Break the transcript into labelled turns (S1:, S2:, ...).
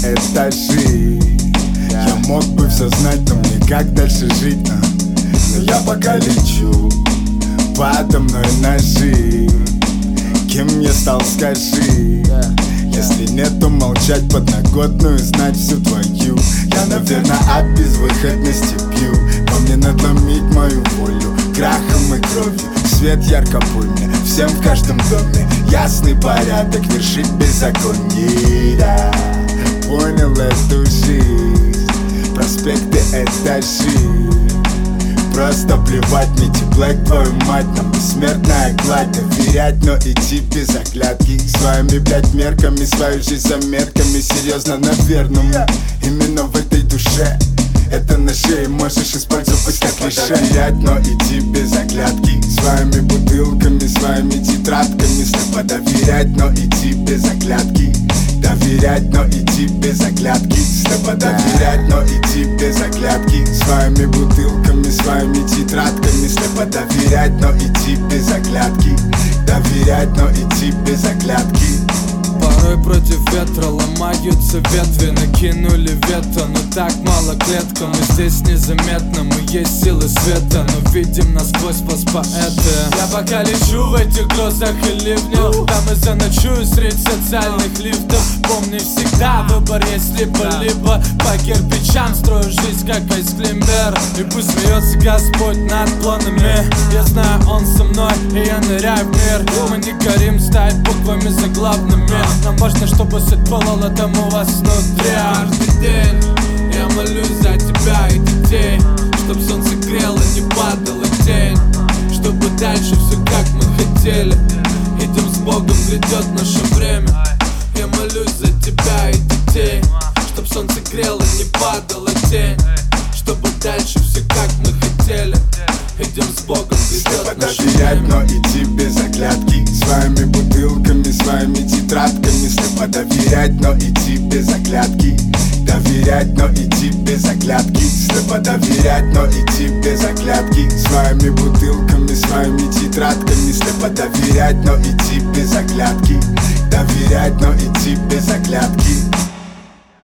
S1: это жизнь. Я мог бы все знать, но мне как дальше жить, но я пока лечу, подо мной ножи. Кем я стал, скажи? Если нет, то молчать, подноготную знать всю твою. Я, наверное, от безвыходности пью. По мне надломить мою волю крахом и кровью. Свет ярко пульми, всем в каждом доме ясный порядок, вершить беззаконие. Да, понял эту жизнь, проспекты этажи. Просто плевать, мне теплак, твою мать, нам бессмертная гладь. Доверять, но идти без оглядки. Своими, блять, мерками, свою жизнь за мерками. Серьезно, наверное, именно в этой душе. Это на шее можешь использовать как клише. Доверять, но идти без оглядки. Своими бутылками, своими тетрадками. Слепо доверять, но идти без оглядки. Доверять, но идти без оглядки. Слепо доверять, но идти без оглядки. Своими бутылками, своими тетрадками. Слепо доверять, но идти без оглядки. Доверять, но идти без оглядки.
S2: Порой против ветра ломаются ветви. Накинули вето, но так мало клетка. Мы здесь незаметно, мы есть силы света, но видим насквозь поэты. Я пока лечу в этих грозах и ливнях. Там и заночую среди социальных лифтов. Помни всегда, выбор есть либо-либо. По кирпичам строю жизнь, как айсклимбер. И пусть смеется Господь над планами. Я знаю, Он со мной, и я ныряю в мир. Мы не горим, стать буквами заглавными. Нам важно, чтобы свет пылал, там у вас внутри. Каждый день я молюсь за тебя и детей, чтоб солнце грело, не падала тень, чтобы дальше все как мы хотели. Идем с Богом, грядет наше время. Я молюсь за тебя и детей, чтоб солнце грело, не падала тень, чтобы дальше все как мы хотели. Идем с Богом, грядет наше время.
S1: Но идти без оглядки. Своими бутылками, своими тетрадками. Слепо доверять, но идти без оглядки. Доверять, но идти без оглядки. Слепо доверять, но идти без оглядки. Своими бутылками, своими тетрадками. Слепо доверять, но идти без оглядки. Доверять, но идти без оглядки.